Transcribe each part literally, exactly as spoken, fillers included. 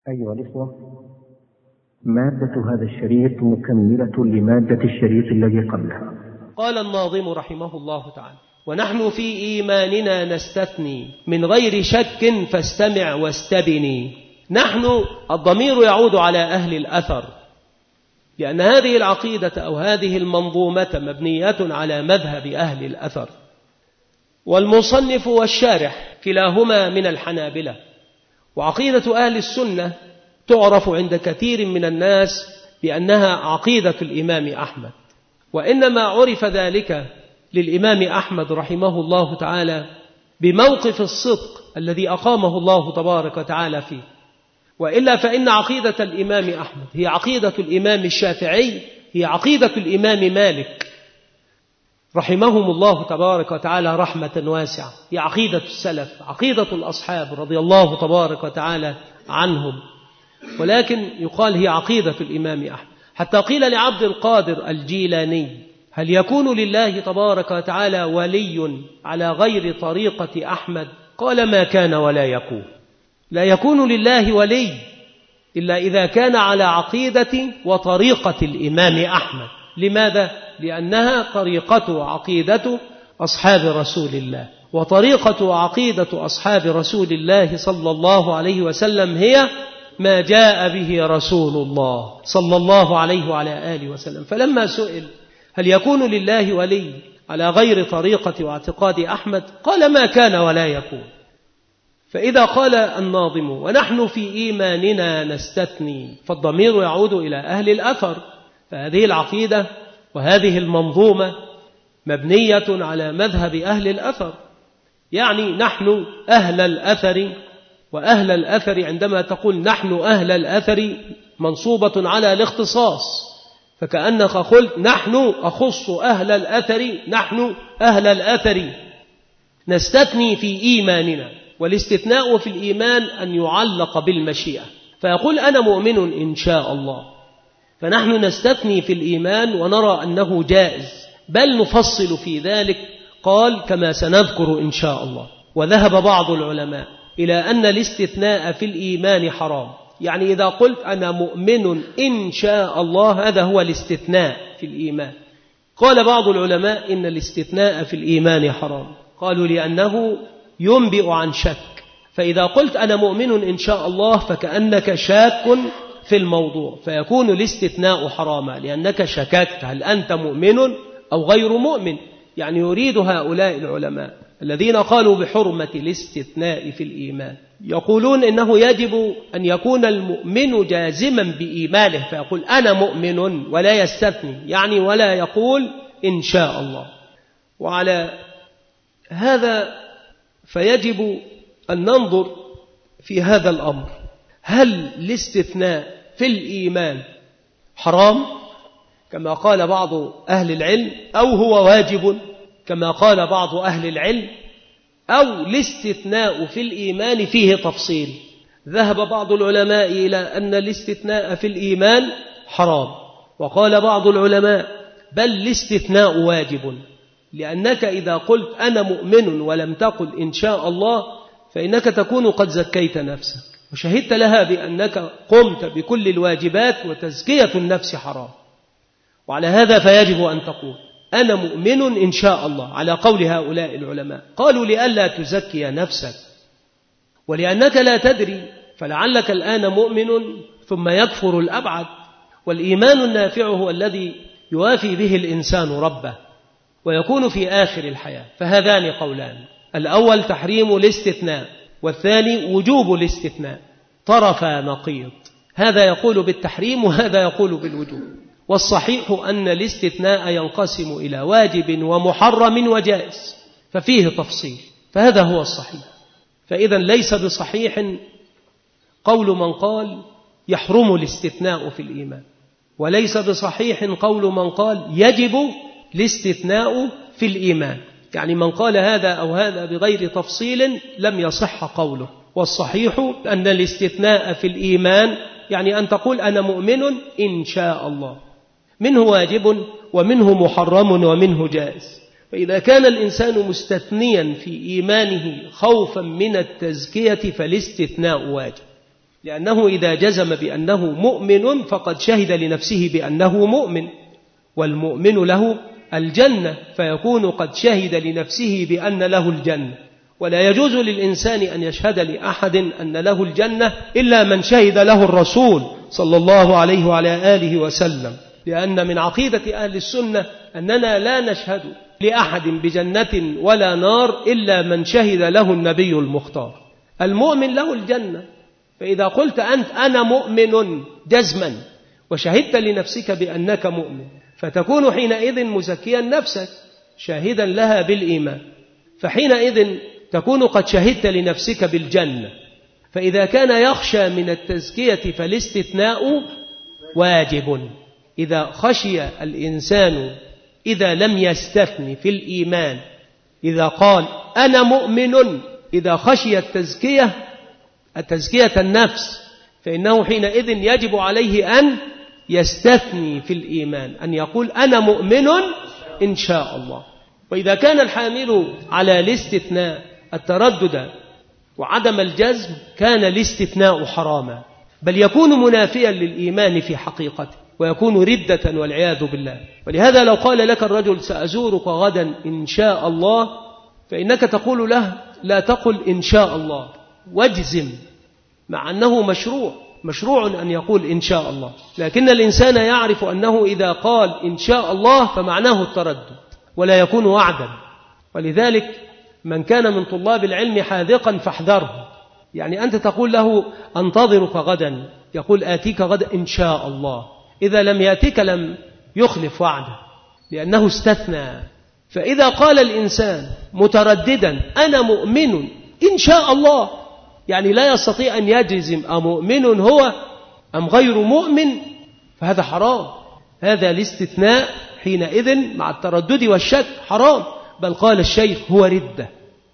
أيها الإخوة، مادة هذا الشريط مكملة لمادة الشريط الذي قبلها. قال الناظم رحمه الله تعالى: ونحن في إيماننا نستثني من غير شك فاستمع واستبني. نحن الضمير يعود على أهل الأثر، لأن هذه العقيدة أو هذه المنظومة مبنية على مذهب أهل الأثر، والمصنف والشارح كلاهما من الحنابلة. وعقيدة أهل السنة تعرف عند كثير من الناس بأنها عقيدة الإمام أحمد، وإنما عرف ذلك للإمام أحمد رحمه الله تعالى بموقف الصدق الذي أقامه الله تبارك وتعالى فيه. وإلا فإن عقيدة الإمام أحمد هي عقيدة الإمام الشافعي، هي عقيدة الإمام مالك رحمهم الله تبارك وتعالى رحمة واسعة، هي عقيدة السلف، عقيدة الأصحاب رضي الله تبارك وتعالى عنهم، ولكن يقال هي عقيدة الإمام أحمد. حتى قيل لعبد القادر الجيلاني: هل يكون لله تبارك وتعالى ولي على غير طريقة أحمد؟ قال: ما كان ولا يكون. لا يكون لله ولي إلا إذا كان على عقيدة وطريقة الإمام أحمد. لماذا؟ لأنها طريقة وعقيدة أصحاب رسول الله، وطريقة وعقيدة أصحاب رسول الله صلى الله عليه وسلم هي ما جاء به رسول الله صلى الله عليه وعلى آله وسلم. فلما سئل هل يكون لله ولي على غير طريقة واعتقاد أحمد؟ قال: ما كان ولا يكون. فإذا قال الناظم ونحن في إيماننا نستثني، فالضمير يعود إلى أهل الأثر، فهذه العقيدة وهذه المنظومة مبنية على مذهب أهل الأثر، يعني نحن أهل الأثر. وأهل الأثر عندما تقول نحن أهل الأثر منصوبة على الاختصاص، فكأنك قلت نحن أخص أهل الأثر، نحن أهل الأثر نستثني في إيماننا. والاستثناء في الإيمان أن يعلق بالمشيئة، فيقول أنا مؤمن إن شاء الله، فنحن نستثني في الإيمان ونرى أنه جائز، بل نفصل في ذلك. قال كما سنذكر إن شاء الله. وذهب بعض العلماء إلى أن الاستثناء في الإيمان حرام، يعني إذا قلت أنا مؤمن إن شاء الله هذا هو الاستثناء في الإيمان. قال بعض العلماء إن الاستثناء في الإيمان حرام، قالوا لأنه ينبئ عن شك، فإذا قلت أنا مؤمن إن شاء الله فكأنك شاك في الموضوع، فيكون الاستثناء حراما لأنك شككت هل أنت مؤمن أو غير مؤمن. يعني يريد هؤلاء العلماء الذين قالوا بحرمة الاستثناء في الإيمان يقولون إنه يجب أن يكون المؤمن جازما بإيمانه، فيقول أنا مؤمن ولا يستثني، يعني ولا يقول إن شاء الله. وعلى هذا فيجب أن ننظر في هذا الأمر، هل الاستثناء في الإيمان حرام كما قال بعض أهل العلم، أو هو واجب كما قال بعض أهل العلم، أو الاستثناء في الإيمان فيه تفصيل. ذهب بعض العلماء إلى أن الاستثناء في الإيمان حرام، وقال بعض العلماء بل الاستثناء واجب، لأنك إذا قلت أنا مؤمن ولم تقل إن شاء الله فإنك تكون قد زكيت نفسك وشهدت لها بأنك قمت بكل الواجبات، وتزكية النفس حرام. وعلى هذا فيجب أن تقول أنا مؤمن إن شاء الله على قول هؤلاء العلماء. قالوا لئلا تزكي نفسك، ولأنك لا تدري، فلعلك الآن مؤمن ثم يكفر الأبعد. والإيمان النافع هو الذي يوافي به الإنسان ربه ويكون في آخر الحياة. فهذان قولان، الأول تحريم الاستثناء، والثاني وجوب الاستثناء، طرفا نقيض، هذا يقول بالتحريم وهذا يقول بالوجوب. والصحيح أن الاستثناء ينقسم إلى واجب ومحرم وجائز، ففيه تفصيل، فهذا هو الصحيح. فإذا ليس بصحيح قول من قال يحرم الاستثناء في الإيمان، وليس بصحيح قول من قال يجب الاستثناء في الإيمان. يعني من قال هذا أو هذا بغير تفصيل لم يصح قوله. والصحيح أن الاستثناء في الإيمان يعني أن تقول أنا مؤمن إن شاء الله، منه واجب ومنه محرم ومنه جائز. فإذا كان الإنسان مستثنيا في إيمانه خوفا من التزكية فالاستثناء واجب. لأنه إذا جزم بأنه مؤمن فقد شهد لنفسه بأنه مؤمن، والمؤمن له الجنة، فيكون قد شهد لنفسه بأن له الجنة. ولا يجوز للإنسان أن يشهد لأحد أن له الجنة إلا من شهد له الرسول صلى الله عليه وعلى آله وسلم، لأن من عقيدة أهل السنة أننا لا نشهد لأحد بجنة ولا نار إلا من شهد له النبي المختار. المؤمن له الجنة، فإذا قلت أنت أنا مؤمن جزما وشهدت لنفسك بأنك مؤمن، فتكون حينئذ مزكيا نفسك شاهدا لها بالإيمان، فحينئذ تكون قد شهدت لنفسك بالجنة. فإذا كان يخشى من التزكية فالاستثناء واجب. إذا خشي الإنسان إذا لم يستثني في الإيمان، إذا قال أنا مؤمن، إذا خشي التزكية التزكية النفس، فإنه حينئذ يجب عليه أن يستثني في الإيمان، أن يقول أنا مؤمن إن شاء الله. وإذا كان الحامل على الاستثناء التردد وعدم الجزم كان الاستثناء حراما، بل يكون منافيا للإيمان في حقيقته، ويكون ردة والعياذ بالله. ولهذا لو قال لك الرجل سأزورك غدا إن شاء الله، فإنك تقول له لا تقل إن شاء الله واجزم، مع أنه مشروع مشروع أن يقول إن شاء الله، لكن الإنسان يعرف أنه إذا قال إن شاء الله فمعناه التردد ولا يكون وعدا. ولذلك من كان من طلاب العلم حاذقا فاحذره، يعني أنت تقول له أنتظرك غدا، يقول آتيك غدا إن شاء الله، إذا لم يأتيك لم يخلف وعده لأنه استثنى. فإذا قال الإنسان مترددا أنا مؤمن إن شاء الله، يعني لا يستطيع أن يجزم أمؤمن هو أم غير مؤمن، فهذا حرام. هذا الاستثناء حينئذ مع التردد والشك حرام. بل قال الشيخ هو ردة،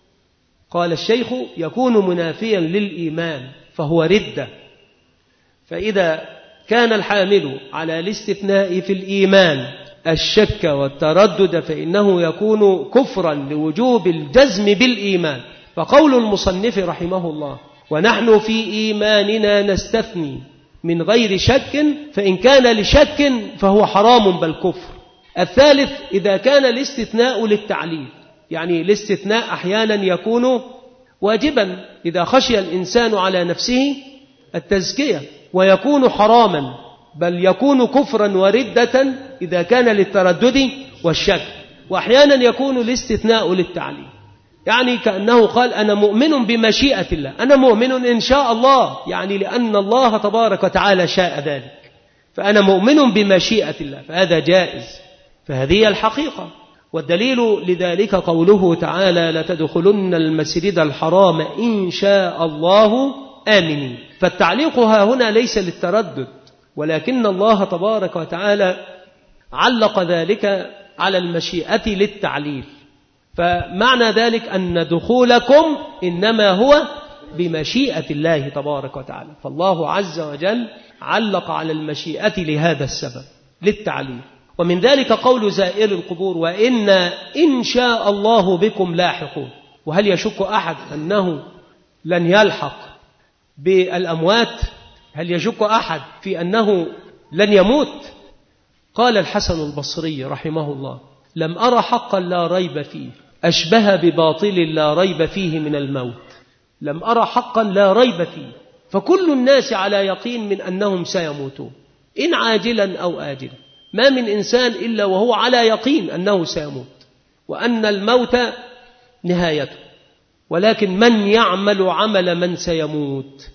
قال الشيخ يكون منافيا للإيمان فهو ردة. فإذا كان الحامل على الاستثناء في الإيمان الشك والتردد فإنه يكون كفرا لوجوب الجزم بالإيمان. فقول المصنف رحمه الله ونحن في إيماننا نستثني من غير شك، فإن كان لشك فهو حرام بل كفر. الثالث إذا كان الاستثناء للتعليل، يعني الاستثناء أحيانا يكون واجبا إذا خشي الإنسان على نفسه التزكية، ويكون حراما بل يكون كفرا وردة إذا كان للتردد والشك. وأحيانا يكون الاستثناء للتعليل، يعني كأنه قال أنا مؤمن بمشيئة الله، أنا مؤمن إن شاء الله، يعني لأن الله تبارك وتعالى شاء ذلك، فأنا مؤمن بمشيئة الله، فهذا جائز. فهذه الحقيقة. والدليل لذلك قوله تعالى لتدخلن المسجد الحرام إن شاء الله آمنين. فالتعليق ها هنا ليس للتردد، ولكن الله تبارك وتعالى علق ذلك على المشيئة للتعليل. فمعنى ذلك أن دخولكم إنما هو بمشيئة الله تبارك وتعالى، فالله عز وجل علق على المشيئة لهذا السبب للتعليل. ومن ذلك قول زائر القبور وإنا إن شاء الله بكم لاحقون. وهل يشك أحد أنه لن يلحق بالأموات؟ هل يشك أحد في أنه لن يموت؟ قال الحسن البصري رحمه الله لم أرى حقا لا ريب فيه أشبه بباطل لا ريب فيه من الموت. لم أرى حقا لا ريب فيه، فكل الناس على يقين من أنهم سيموتون إن عاجلا أو آجلا. ما من إنسان إلا وهو على يقين أنه سيموت وأن الموت نهايته، ولكن من يعمل عمل من سيموت؟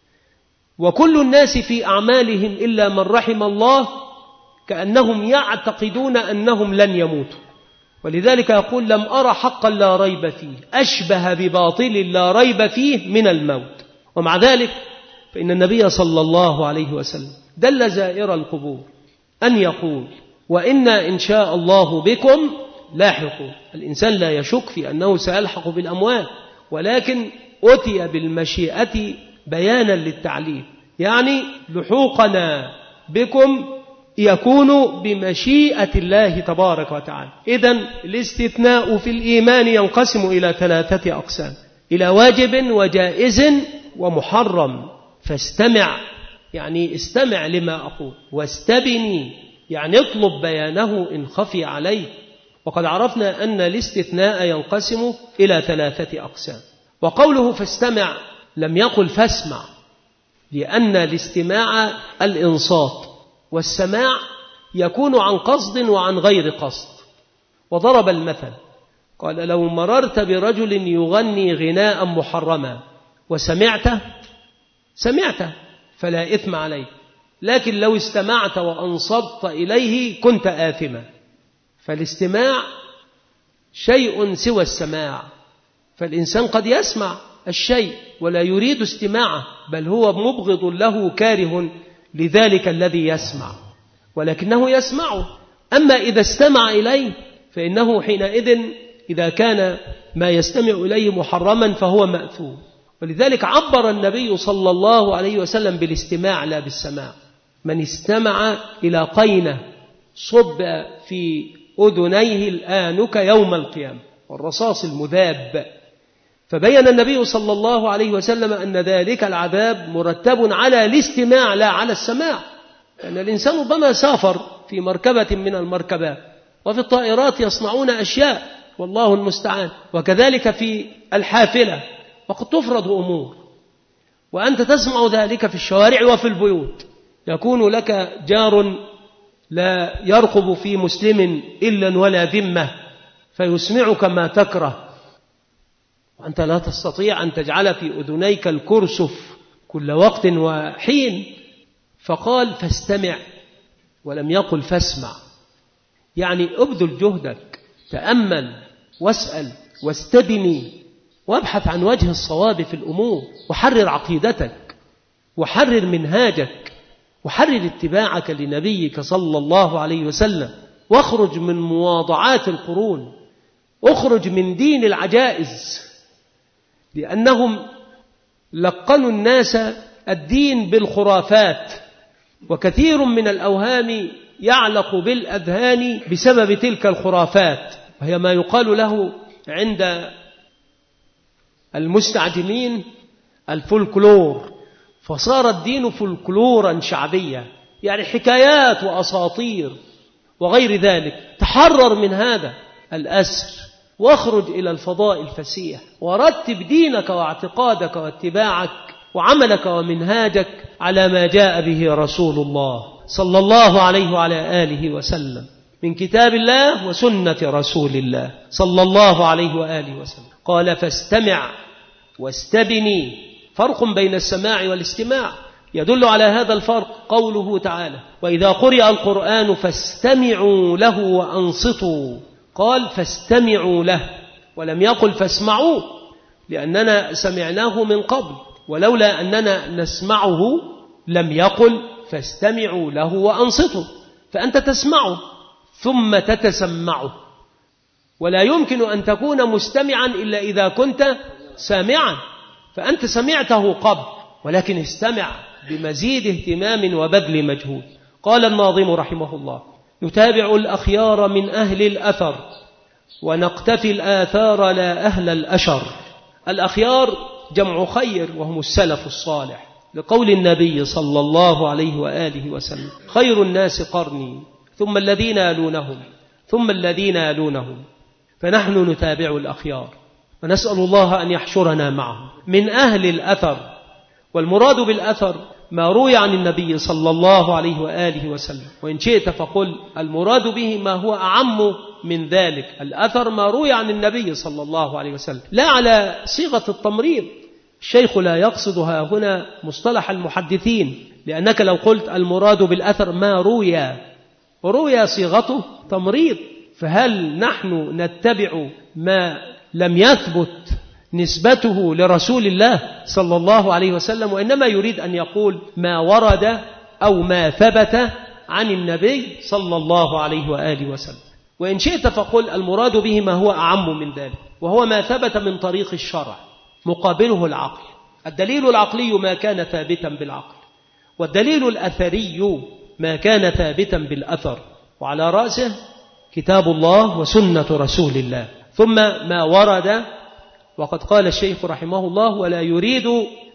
وكل الناس في أعمالهم إلا من رحم الله كأنهم يعتقدون أنهم لن يموتوا. ولذلك يقول لم أرى حقا لا ريب فيه أشبه بباطل لا ريب فيه من الموت. ومع ذلك فإن النبي صلى الله عليه وسلم دل زائر القبور أن يقول وإنا إن شاء الله بكم لاحقون. الإنسان لا يشك في أنه سيلحق بالأموات، ولكن أتي بالمشيئة بيانا للتعليل، يعني لحوقنا بكم يكون بمشيئة الله تبارك وتعالى. إذن الاستثناء في الإيمان ينقسم إلى ثلاثة أقسام، إلى واجب وجائز ومحرم. فاستمع يعني استمع لما أقول، واستبني يعني اطلب بيانه إن خفي عليه. وقد عرفنا أن الاستثناء ينقسم إلى ثلاثة أقسام. وقوله فاستمع لم يقل فاسمع، لأن الاستماع الإنصات، والسماع يكون عن قصد وعن غير قصد. وضرب المثل قال لو مررت برجل يغني غناء محرما وسمعته سمعته فلا إثم عليه، لكن لو استمعت وأنصت إليه كنت آثما. فالاستماع شيء سوى السماع، فالإنسان قد يسمع الشيء ولا يريد استماعه، بل هو مبغض له كاره لذلك الذي يسمع، ولكنه يسمعه. أما إذا استمع إليه فإنه حينئذ إذا كان ما يستمع إليه محرما فهو مأثوم. ولذلك عبر النبي صلى الله عليه وسلم بالاستماع لا بالسماع. من استمع إلى قينة صب في أذنيه الآنك يوم القيامة والرصاص المذاب. فبين النبي صلى الله عليه وسلم أن ذلك العذاب مرتب على الاستماع لا على السماع، لأن الإنسان ربما سافر في مركبة من المركبات، وفي الطائرات يصنعون أشياء والله المستعان، وكذلك في الحافلة، وقد تفرض أمور وأنت تسمع ذلك في الشوارع وفي البيوت. يكون لك جار لا يرقب في مسلم إلا ولا ذمة فيسمعك ما تكره، وأنت لا تستطيع أن تجعل في أذنيك الكرسف كل وقت وحين. فقال فاستمع ولم يقل فاسمع، يعني ابذل جهدك، تأمل واسأل واستبني وابحث عن وجه الصواب في الأمور، وحرر عقيدتك وحرر منهاجك وحرر اتباعك لنبيك صلى الله عليه وسلم، واخرج من مواضعات القرون، اخرج من دين العجائز، لأنهم لقنوا الناس الدين بالخرافات، وكثير من الأوهام يعلق بالأذهان بسبب تلك الخرافات، وهي ما يقال له عند المستعجمين الفولكلور. فصار الدين فولكلورا شعبيا، يعني حكايات وأساطير وغير ذلك. تحرر من هذا الأسر واخرج إلى الفضاء الفسيح، ورتب دينك واعتقادك واتباعك وعملك ومنهاجك على ما جاء به رسول الله صلى الله عليه وعلى آله وسلم من كتاب الله وسنة رسول الله صلى الله عليه وآله وسلم. قال فاستمع واستبني. فرق بين السماع والاستماع يدل على هذا الفرق قوله تعالى وإذا قرئ القرآن فاستمعوا له وأنصتوا. قال فاستمعوا له ولم يقل فاسمعوا، لأننا سمعناه من قبل، ولولا أننا نسمعه لم يقل فاستمعوا له وأنصتوا. فأنت تسمعه ثم تتسمعه، ولا يمكن أن تكون مستمعا إلا إذا كنت سامعا. فأنت سمعته قبل، ولكن استمع بمزيد اهتمام وبذل مجهود. قال الناظم رحمه الله نتابع الأخيار من أهل الأثر ونقتفي الآثار لا أهل الأشر. الأخيار جمع خير وهم السلف الصالح، لقول النبي صلى الله عليه وآله وسلم خير الناس قرني ثم الذين يلونهم ثم الذين يلونهم. فنحن نتابع الأخيار ونسأل الله أن يحشرنا معهم من أهل الأثر. والمراد بالأثر ما روي عن النبي صلى الله عليه وآله وسلم، وإن شئت فقل المراد به ما هو أعم من ذلك. الأثر ما روي عن النبي صلى الله عليه وسلم، لا على صيغة التمريض. الشيخ لا يقصدها هنا مصطلح المحدثين، لأنك لو قلت المراد بالأثر ما روي، وروي صيغته تمريض، فهل نحن نتبع ما لم يثبت نسبته لرسول الله صلى الله عليه وسلم؟ وإنما يريد أن يقول ما ورد أو ما ثبت عن النبي صلى الله عليه وآله وسلم. وإن شئت فقل المراد به ما هو أعم من ذلك، وهو ما ثبت من طريق الشرع مقابله العقل. الدليل العقلي ما كان ثابتا بالعقل، والدليل الأثري ما كان ثابتا بالأثر، وعلى رأسه كتاب الله وسنة رسول الله. ثم ما ورد، وقد قال الشيخ رحمه الله ولا يريد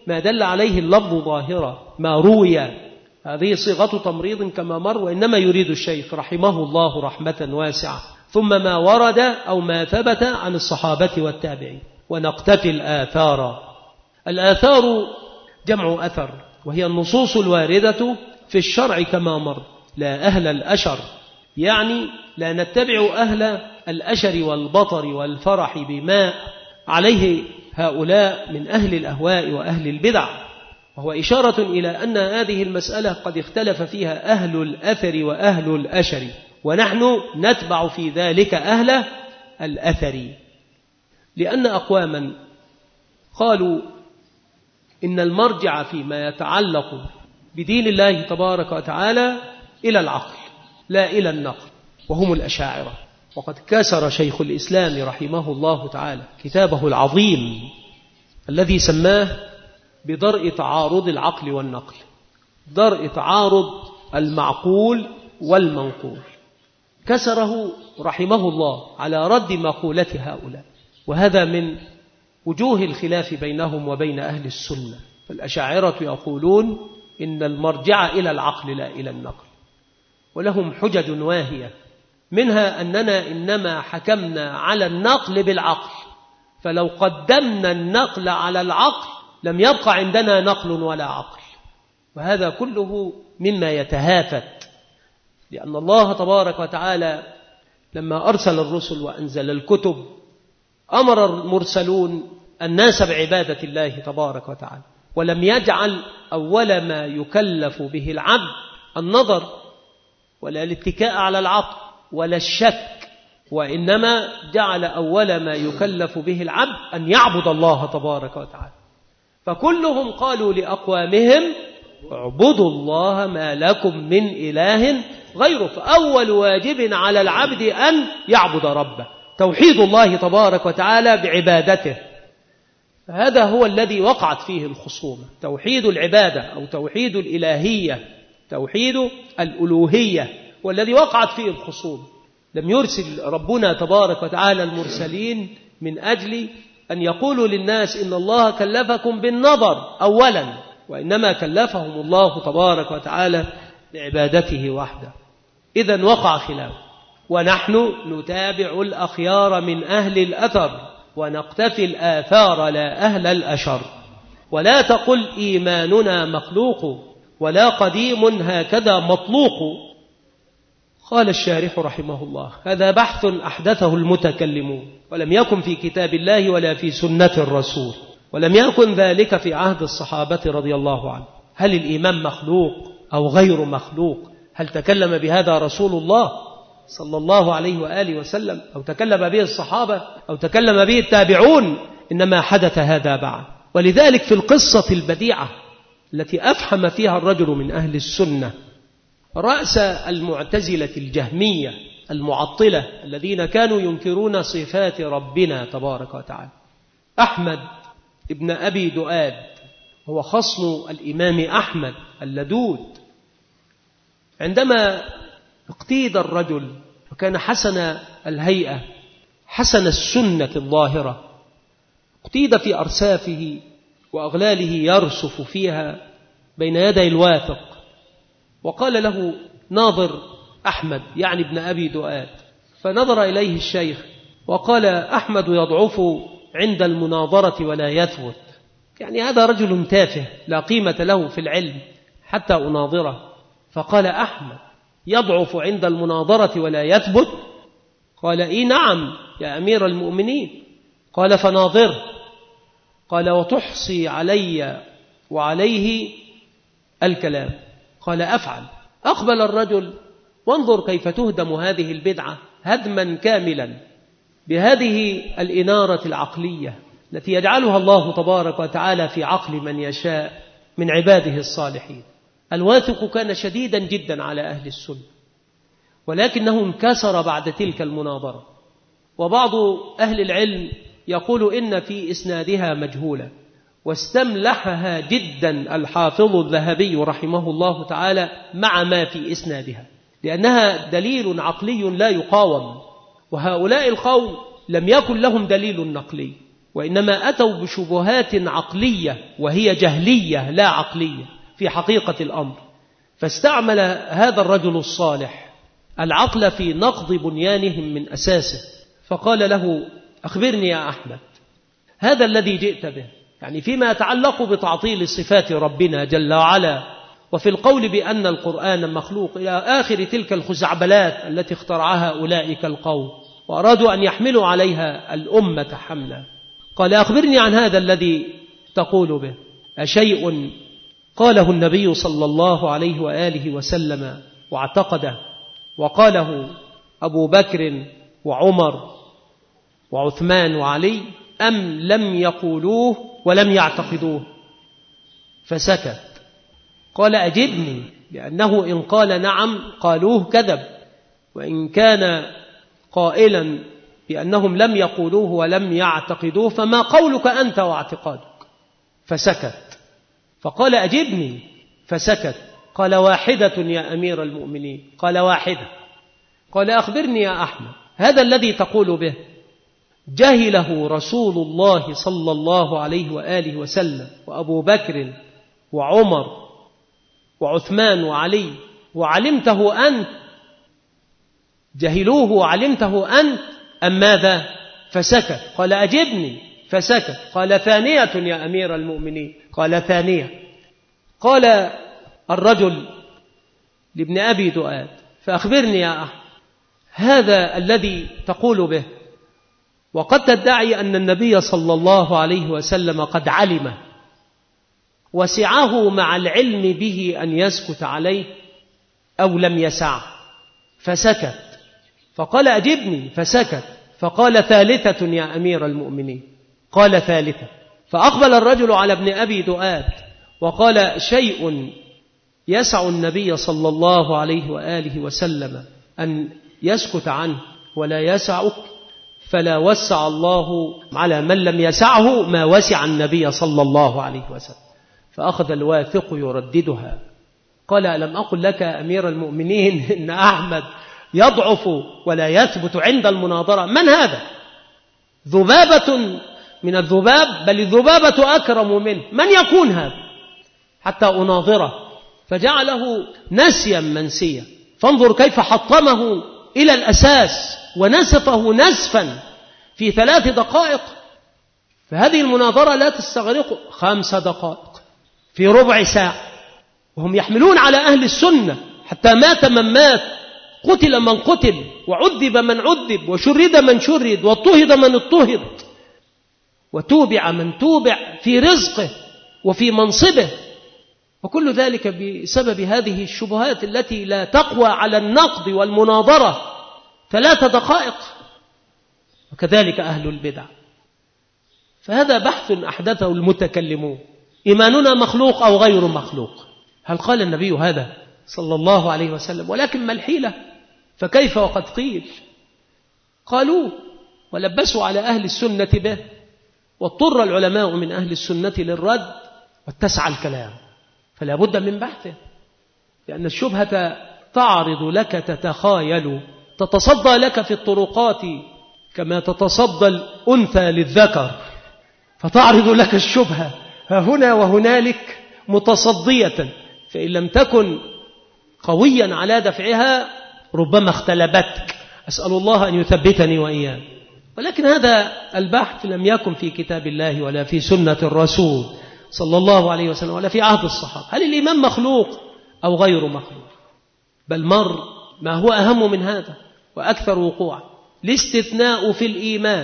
ما دل عليه اللفظ ظاهرا ما روي، هذه صيغة تمريض كما مر، وإنما يريد الشيخ رحمه الله رحمة واسعة، ثم ما ورد أو ما ثبت عن الصحابة والتابعين، ونقتفي الآثار. الآثار جمع أثر، وهي النصوص الواردة في الشرع كما مر، لا أهل الأشر، يعني لا نتبع أهل الأشر والبطر والفرح بما عليه هؤلاء من أهل الأهواء وأهل البدع، وهو إشارة إلى أن هذه المسألة قد اختلف فيها أهل الأثر وأهل الأشر، ونحن نتبع في ذلك أهل الأثر، لأن أقواما قالوا إن المرجع فيما يتعلق بدين الله تبارك وتعالى إلى العقل لا إلى النقل، وهم الأشاعرة. وقد كسر شيخ الإسلام رحمه الله تعالى كتابه العظيم الذي سماه بدرء تعارض العقل والنقل، درء تعارض المعقول والمنقول، كسره رحمه الله على رد مقولة هؤلاء، وهذا من وجوه الخلاف بينهم وبين أهل السنة. فالأشاعرة يقولون إن المرجع إلى العقل لا إلى النقل، ولهم حجج واهية، منها أننا إنما حكمنا على النقل بالعقل، فلو قدمنا النقل على العقل لم يبقى عندنا نقل ولا عقل، وهذا كله مما يتهافت، لأن الله تبارك وتعالى لما أرسل الرسل وأنزل الكتب أمر المرسلون الناس بعبادة الله تبارك وتعالى، ولم يجعل أول ما يكلف به العبد النظر ولا الاتكاء على العقل ولا الشك، وإنما جعل أول ما يكلف به العبد أن يعبد الله تبارك وتعالى. فكلهم قالوا لأقوامهم اعبدوا الله ما لكم من إله غيره، فأول واجب على العبد أن يعبد ربه، توحيد الله تبارك وتعالى بعبادته. هذا هو الذي وقعت فيه الخصومة، توحيد العبادة أو توحيد الإلهية، توحيد الألوهية، والذي وقعت فيه الخصومة. لم يرسل ربنا تبارك وتعالى المرسلين من أجل أن يقولوا للناس إن الله كلفكم بالنظر أولا، وإنما كلفهم الله تبارك وتعالى لعبادته وحده. إذن وقع خلاف، ونحن نتابع الأخيار من أهل الأثر ونقتفي الآثار لا أهل الأشر. ولا تقل إيماننا مخلوق ولا قديم هكذا مطلوق. قال الشارح رحمه الله هذا بحث أحدثه المتكلمون، ولم يكن في كتاب الله ولا في سنة الرسول، ولم يكن ذلك في عهد الصحابة رضي الله عنه. هل الإيمان مخلوق أو غير مخلوق؟ هل تكلم بهذا رسول الله صلى الله عليه وآله وسلم، أو تكلم به الصحابة، أو تكلم به التابعون؟ إنما حدث هذا بعد. ولذلك في القصة البديعة التي أفحم فيها الرجل من أهل السنة رأس المعتزلة الجهمية المعطلة الذين كانوا ينكرون صفات ربنا تبارك وتعالى، أحمد ابن أبي دؤاد، هو خصم الإمام أحمد اللدود. عندما اقتيد الرجل وكان حسن الهيئة حسن السنة الظاهرة، اقتيد في أرسافه وأغلاله يرسف فيها بين يدي الواثق، وقال له ناظر أحمد يعني ابن أبي دؤاد، فنظر إليه الشيخ وقال أحمد يضعف عند المناظرة ولا يثبت، يعني هذا رجل تافه لا قيمة له في العلم حتى أناظره. فقال أحمد يضعف عند المناظرة ولا يثبت؟ قال إيه نعم يا أمير المؤمنين. قال فناظر. قال وتحصي علي وعليه الكلام. قال أفعل. أقبل الرجل، وانظر كيف تهدم هذه البدعة هدما كاملا بهذه الإنارة العقلية التي يجعلها الله تبارك وتعالى في عقل من يشاء من عباده الصالحين. الواثق كان شديدا جدا على أهل السنة، ولكنه انكسر بعد تلك المناظرة. وبعض أهل العلم يقول إن في إسنادها مجهولة، واستملحها جدا الحافظ الذهبي رحمه الله تعالى مع ما في إسنادها، لأنها دليل عقلي لا يقاوم، وهؤلاء القوم لم يكن لهم دليل نقلي، وإنما أتوا بشبهات عقلية وهي جهلية لا عقلية في حقيقة الأمر. فاستعمل هذا الرجل الصالح العقل في نقض بنيانهم من أساسه، فقال له: أخبرني يا أحمد، هذا الذي جئت به، يعني فيما يتعلق بتعطيل صفات ربنا جل وعلا وفي القول بأن القرآن مخلوق إلى آخر تلك الخزعبلات التي اخترعها أولئك القوم وأرادوا أن يحملوا عليها الأمة حملا. قال: أخبرني عن هذا الذي تقول به، أشيء قاله النبي صلى الله عليه وآله وسلم واعتقده وقاله أبو بكر وعمر وعثمان وعلي، أم لم يقولوه ولم يعتقدوه؟ فسكت. قال: أجبني، لأنه إن قال نعم قالوه كذب، وإن كان قائلا بأنهم لم يقولوه ولم يعتقدوه فما قولك أنت واعتقادك؟ فسكت. فقال: أجبني، فسكت. قال: واحدة يا أمير المؤمنين. قال: واحدة. قال: أخبرني يا أحمد، هذا الذي تقول به جهله رسول الله صلى الله عليه وآله وسلم وأبو بكر وعمر وعثمان وعلي وعلمته أنت؟ جهلوه وعلمته أنت أم ماذا؟ فسكت. قال: أجبني، فسكت. قال: ثانية يا أمير المؤمنين. قال: ثانية. قال الرجل لابن أبي دؤاد: فأخبرني يا أحمد، هذا الذي تقول به وقد تدعي أن النبي صلى الله عليه وسلم قد علم وسعه مع العلم به أن يسكت عليه أو لم يسعه؟ فسكت. فقال: أجبني، فسكت. فقال: ثالثة يا أمير المؤمنين. قال: ثالثة. فأقبل الرجل على ابن أبي دؤاد وقال: شيء يسع النبي صلى الله عليه وآله وسلم أن يسكت عنه ولا يسعك، فلا وسع الله على من لم يسعه ما وسع النبي صلى الله عليه وسلم. فأخذ الواثق يرددها. قال: ألم أقل لك أمير المؤمنين إن أحمد يضعف ولا يثبت عند المناظرة؟ من هذا؟ ذبابة من الذباب، بل الذبابة أكرم منه. من يكون هذا حتى أناظره؟ فجعله نسيا منسيا. فانظر كيف حطمه إلى الأساس ونسفه نسفا في ثلاث دقائق. فهذه المناظرة لا تستغرق خمس دقائق، في ربع ساعة، وهم يحملون على أهل السنة حتى مات من مات، قتل من قتل، وعذب من عذب، وشرد من شرد، واضطهد من اضطهد، وتوبع من توبع في رزقه وفي منصبه، وكل ذلك بسبب هذه الشبهات التي لا تقوى على النقد والمناظرة. ثلاث دقائق. وكذلك أهل البدع. فهذا بحث أحدثه المتكلمون: إيماننا مخلوق أو غير مخلوق؟ هل قال النبي هذا صلى الله عليه وسلم؟ ولكن ما الحيلة؟ فكيف وقد قيل؟ قالوا ولبسوا على أهل السنة به، واضطر العلماء من أهل السنة للرد، واتسع الكلام، فلا بد من بحثه، لأن الشبهة تعرض لك تتخايل، تتصدى لك في الطرقات كما تتصدى الأنثى للذكر، فتعرض لك الشبهة هنا وهنالك متصدية، فإن لم تكن قويا على دفعها ربما اختلبتك. أسأل الله أن يثبتني وإياه. ولكن هذا البحث لم يكن في كتاب الله ولا في سنة الرسول صلى الله عليه وسلم ولا في عهد الصحابة. هل الإيمان مخلوق أو غير مخلوق؟ بل مر ما هو أهم من هذا وأكثر وقوعا: الاستثناء في الإيمان.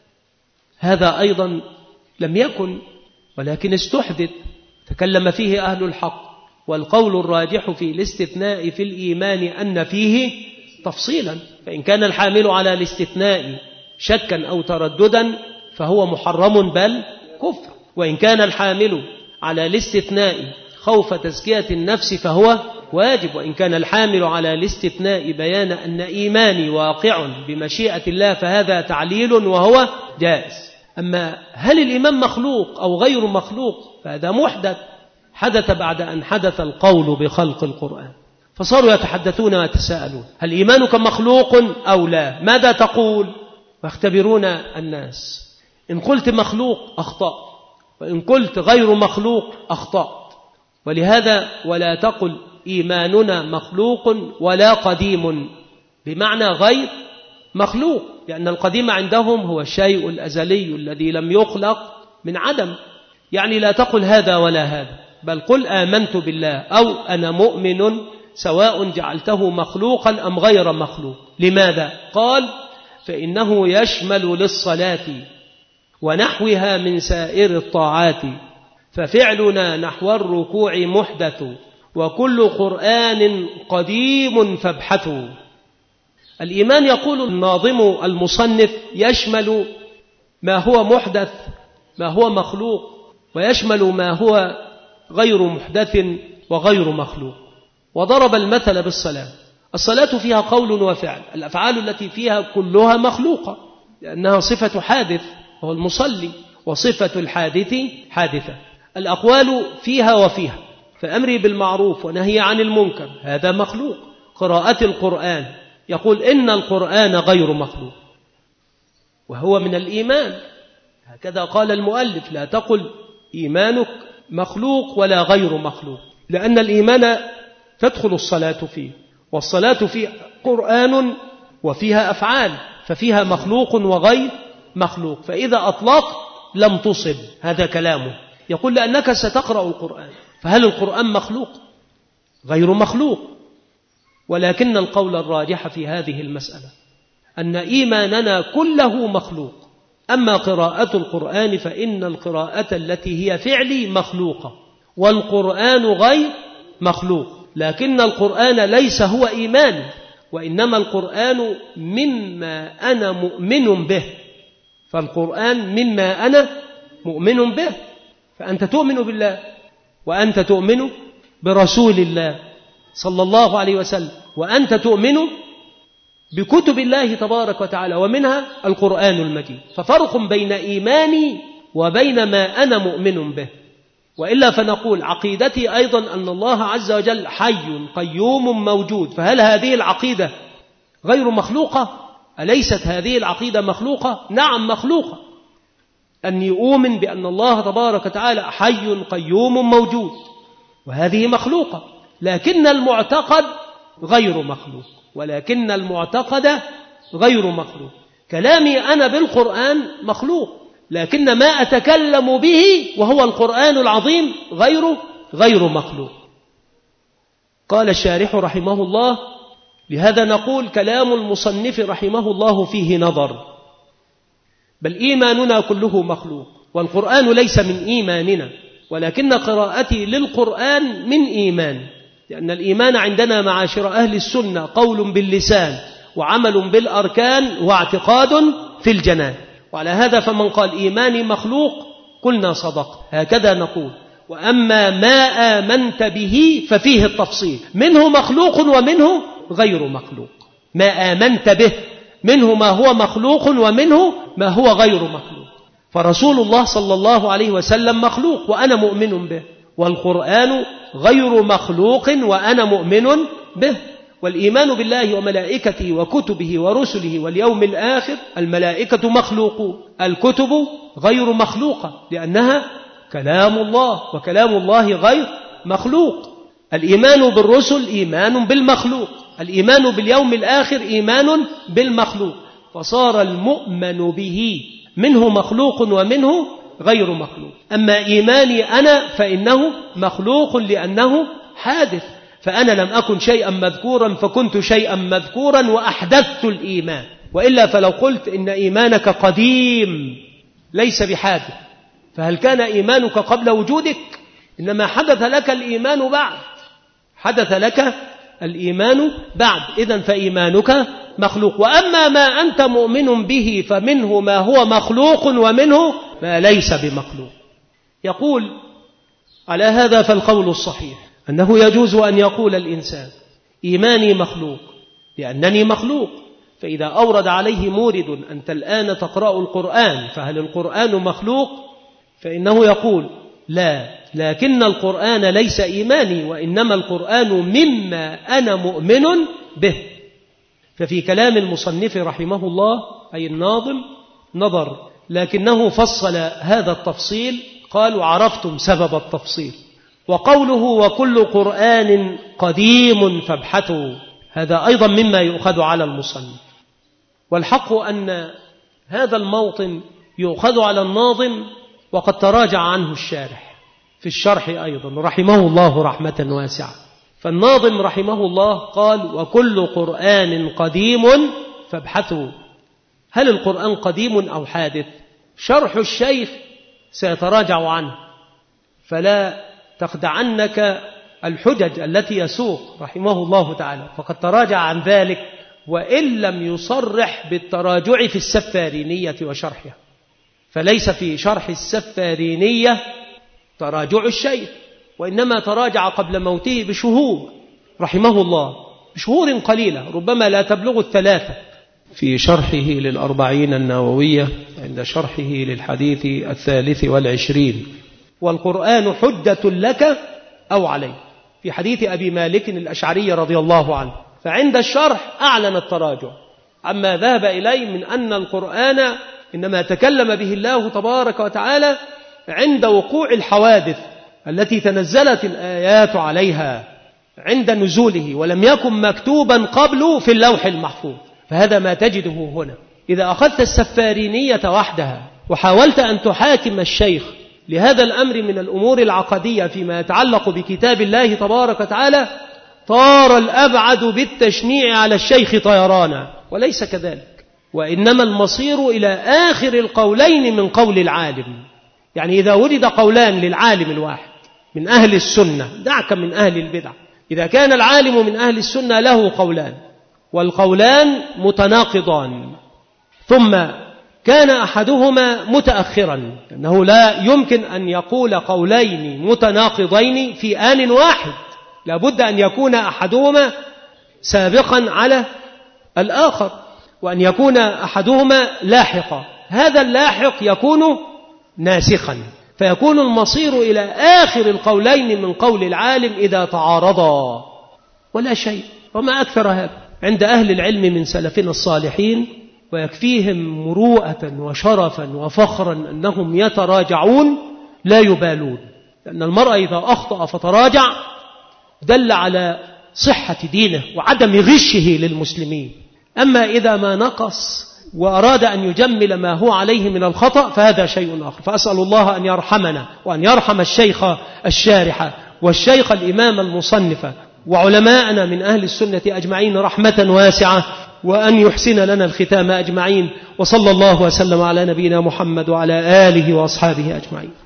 هذا أيضا لم يكن، ولكن استحدث، تكلم فيه أهل الحق. والقول الراجح في الاستثناء في الإيمان أن فيه تفصيلا، فإن كان الحامل على الاستثناء شكا أو ترددا فهو محرم بل كفر، وإن كان الحامل على الاستثناء خوف تزكية النفس فهو واجب، وإن كان الحامل على الاستثناء بيان أن إيماني واقع بمشيئة الله فهذا تعليل وهو جائز. أما هل الإيمان مخلوق أو غير مخلوق فهذا محدث، حدث بعد أن حدث القول بخلق القرآن، فصاروا يتحدثون ويتساءلون: هل إيمانك مخلوق أو لا؟ ماذا تقول؟ ويختبرون الناس. إن قلت مخلوق أخطأت، وإن قلت غير مخلوق أخطأت. ولهذا ولا تقل إيماننا مخلوق ولا قديم، بمعنى غير مخلوق، لأن القديم عندهم هو الشيء الأزلي الذي لم يخلق من عدم. يعني لا تقل هذا ولا هذا، بل قل آمنت بالله أو أنا مؤمن، سواء جعلته مخلوقا أم غير مخلوق. لماذا؟ قال فإنه يشمل للصلاة ونحوها من سائر الطاعات، ففعلنا نحو الركوع محدث، وكل قرآن قديم فابحثوا. الإيمان يقول الناظم المصنف يشمل ما هو محدث، ما هو مخلوق، ويشمل ما هو غير محدث وغير مخلوق. وضرب المثل بالصلاة. الصلاة فيها قول وفعل، الأفعال التي فيها كلها مخلوقة لأنها صفة حادث وهو المصلي، وصفة الحادث حادثة. الأقوال فيها وفيها، فأمري بالمعروف ونهي عن المنكر هذا مخلوق. قراءة القرآن يقول إن القرآن غير مخلوق، وهو من الإيمان. هكذا قال المؤلف لا تقل إيمانك مخلوق ولا غير مخلوق، لأن الإيمان تدخل الصلاة فيه، والصلاة فيه قرآن وفيها أفعال، ففيها مخلوق وغير مخلوق. فإذا أطلق لم تصب، هذا كلامه. يقول لأنك ستقرأ القرآن، فهل القرآن مخلوق؟ غير مخلوق. ولكن القول الراجح في هذه المسألة أن إيماننا كله مخلوق. أما قراءة القرآن فإن القراءة التي هي فعلي مخلوقة، والقرآن غير مخلوق. لكن القرآن ليس هو إيمان، وإنما القرآن مما أنا مؤمن به. فالقرآن مما أنا مؤمن به، فأنت تؤمن بالله، وأنت تؤمن برسول الله صلى الله عليه وسلم، وأنت تؤمن بكتب الله تبارك وتعالى، ومنها القرآن المجيد. ففرق بين إيماني وبين ما أنا مؤمن به. وإلا فنقول عقيدتي أيضا أن الله عز وجل حي قيوم موجود، فهل هذه العقيدة غير مخلوقة؟ أليست هذه العقيدة مخلوقة؟ نعم مخلوقة. أني أؤمن بأن الله تبارك وتعالى حي قيوم موجود، وهذه مخلوقة. لكن المعتقد غير مخلوق، ولكن المعتقد غير مخلوق. كلامي أنا بالقرآن مخلوق، لكن ما أتكلم به وهو القرآن العظيم غير غير مخلوق. قال الشارح رحمه الله: لهذا نقول كلام المصنف رحمه الله فيه نظر، بل إيماننا كله مخلوق، والقرآن ليس من إيماننا، ولكن قراءتي للقرآن من إيمان. لأن الإيمان عندنا معاشر أهل السنة قول باللسان، وعمل بالأركان، واعتقاد في الجنان. وعلى هذا فمن قال إيماني مخلوق قلنا صدق، هكذا نقول. وأما ما آمنت به ففيه التفصيل، منه مخلوق ومنه غير مخلوق. ما آمنت به منه ما هو مخلوق ومنه ما هو غير مخلوق. فرسول الله صلى الله عليه وسلم مخلوق وأنا مؤمن به، والقرآن غير مخلوق وأنا مؤمن به. والإيمان بالله وملائكته وكتبه ورسله واليوم الآخر، الملائكة مخلوق، الكتب غير مخلوقة لأنها كلام الله، وكلام الله غير مخلوق. الإيمان بالرسل إيمان بالمخلوق، الإيمان باليوم الآخر إيمان بالمخلوق. فصار المؤمن به منه مخلوق ومنه غير مخلوق. أما إيماني أنا فإنه مخلوق لأنه حادث، فأنا لم أكن شيئا مذكورا فكنت شيئا مذكورا وأحدثت الإيمان. وإلا فلو قلت إن إيمانك قديم ليس بحادث، فهل كان إيمانك قبل وجودك؟ إنما حدث لك الإيمان بعد، حدث لك الإيمان بعد. إذن فإيمانك مخلوق. وأما ما أنت مؤمن به فمنه ما هو مخلوق ومنه ما ليس بمخلوق. يقول على هذا فالقول الصحيح أنه يجوز أن يقول الإنسان إيماني مخلوق لأنني مخلوق. فإذا أورد عليه مورد أنت الآن تقرأ القرآن فهل القرآن مخلوق؟ فإنه يقول لا، لكن القرآن ليس إيماني، وإنما القرآن مما أنا مؤمن به. ففي كلام المصنف رحمه الله أي الناظم نظر لكنه فصل هذا التفصيل، قال وعرفتم سبب التفصيل. وقوله وكل قرآن قديم فابحثوا، هذا أيضا مما يؤخذ على المصنف. والحق أن هذا الموطن يؤخذ على الناظم وقد تراجع عنه الشارح في الشرح أيضا رحمه الله رحمة واسعة. فالناظم رحمه الله قال وكل قرآن قديم فابحثوا. هل القرآن قديم أو حادث؟ شرح الشيخ سيتراجع عنه، فلا تخدعنك الحجج التي يسوق رحمه الله تعالى، فقد تراجع عن ذلك وإن لم يصرح بالتراجع في السفارينية وشرحها، فليس في شرح السفارينية تراجع الشيخ، وإنما تراجع قبل موته بشهور رحمه الله، بشهور قليلة ربما لا تبلغ الثلاثة، في شرحه للأربعين النووية عند شرحه للحديث الثالث والعشرين. والقرآن حجة لك أو عليك، في حديث أبي مالك الأشعري رضي الله عنه. فعند الشرح أعلن التراجع عما ذهب إليه من أن القرآن إنما تكلم به الله تبارك وتعالى عند وقوع الحوادث التي تنزلت الآيات عليها عند نزوله، ولم يكن مكتوبا قبل في اللوح المحفوظ. فهذا ما تجده هنا. إذا أخذت السفارينية وحدها وحاولت أن تحاكم الشيخ لهذا الأمر من الأمور العقدية فيما يتعلق بكتاب الله تبارك وتعالى، طار الأبعد بالتشنيع على الشيخ طيرانا، وليس كذلك، وإنما المصير إلى آخر القولين من قول العالم. يعني إذا وجد قولان للعالم الواحد من أهل السنة، دعك من أهل البدع، إذا كان العالم من أهل السنة له قولان والقولان متناقضان، ثم كان أحدهما متأخرا، أنه لا يمكن أن يقول قولين متناقضين في آن واحد، لابد أن يكون أحدهما سابقا على الآخر، وأن يكون أحدهما لاحقا. هذا اللاحق يكون ناسخا، فيكون المصير إلى آخر القولين من قول العالم إذا تعارضا، ولا شيء. وما أكثر هذا عند أهل العلم من سلفنا الصالحين، ويكفيهم مروءة وشرفا وفخرا أنهم يتراجعون لا يبالون، لأن المرء إذا أخطأ فتراجع دل على صحة دينه وعدم غشه للمسلمين. أما إذا ما نقص وأراد أن يجمل ما هو عليه من الخطأ فهذا شيء آخر. فأسأل الله أن يرحمنا وأن يرحم الشيخ الشارح والشيخ الإمام المصنف وعلماءنا من أهل السنة أجمعين رحمة واسعة، وأن يحسن لنا الختام أجمعين. وصلى الله وسلم على نبينا محمد وعلى آله وأصحابه أجمعين.